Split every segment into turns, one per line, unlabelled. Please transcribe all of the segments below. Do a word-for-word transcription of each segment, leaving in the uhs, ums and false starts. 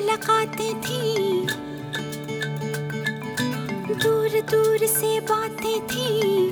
मुलाकातें थी, दूर दूर से बातें थी,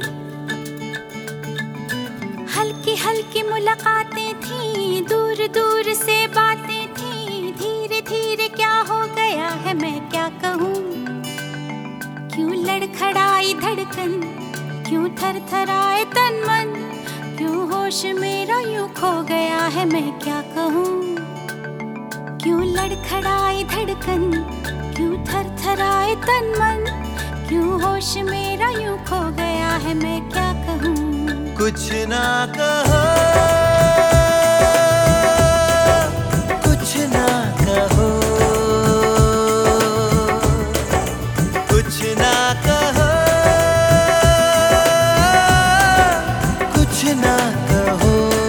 हल्की हल्की मुलाकातें थी, दूर दूर से बातें थी। धीरे धीरे क्या हो गया है मैं क्या कहूँ, क्यों लड़खड़ाई धड़कन, क्यों थर थराए तन मन, क्यों होश मेरा यूं खो गया है मैं क्या कहूँ। क्यों लड़खड़ाई धड़कन, क्यों थर थराए तन मन, क्यों होश मेरा यूं खो गया है मैं क्या कहूँ।
कुछ ना कहो, कुछ ना कहो, कुछ ना कहो, कुछ ना कहो।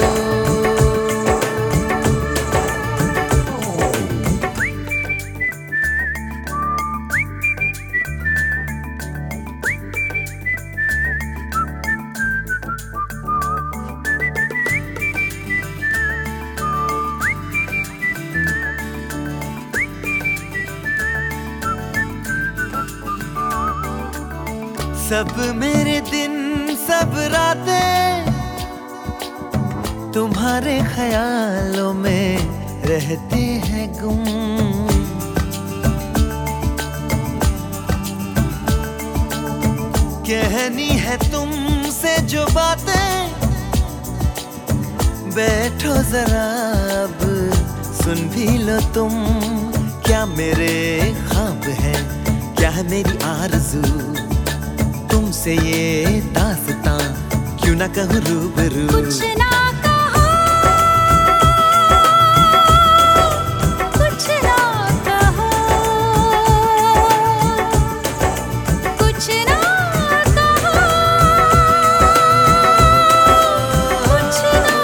सब मेरे दिन सब रातें तुम्हारे ख्यालों में रहते हैं गुम। कहनी है तुमसे जो बातें, बैठो जरा अब सुन भी लो तुम। क्या मेरे ख्वाब हैं, क्या है मेरी आरज़ू, तुमसे ये दास्तां क्यों ना कहूँ रूबरू।
कुछ ना कहो, कुछ ना कहो, कुछ ना कहो, कुछ ना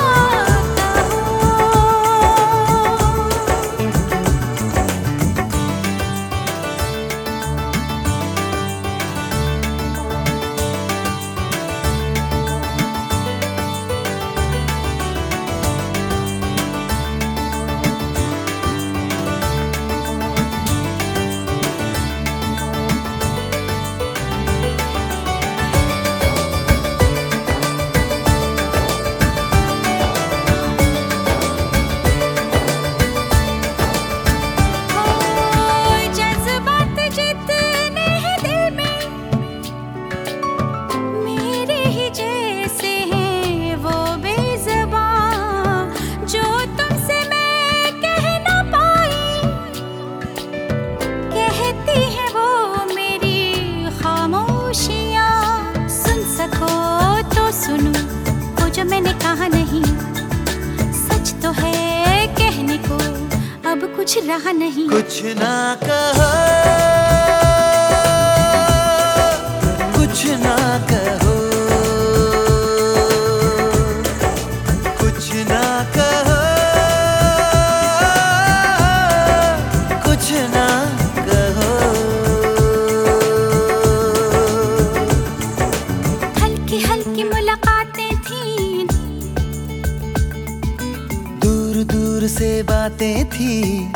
सुनूं वो जो मैंने कहा नहीं, सच तो है कहने को अब कुछ रहा नहीं।
कुछ ना कहो, कुछ ना कहो, कुछ ना कहो, कुछ ना कहो।
हल्की हल्की मुलाकातें थी,
दूर दूर से बातें थी,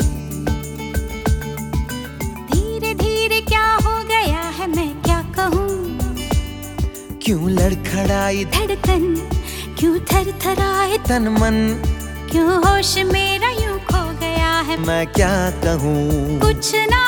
धीरे धीरे क्या हो गया है मैं क्या कहूँ।
क्यों लड़खड़ाई
धड़कन, क्यों थर थराए
तन मन,
क्यों होश मेरा यूं खो गया है
मैं क्या कहूँ।
कुछ ना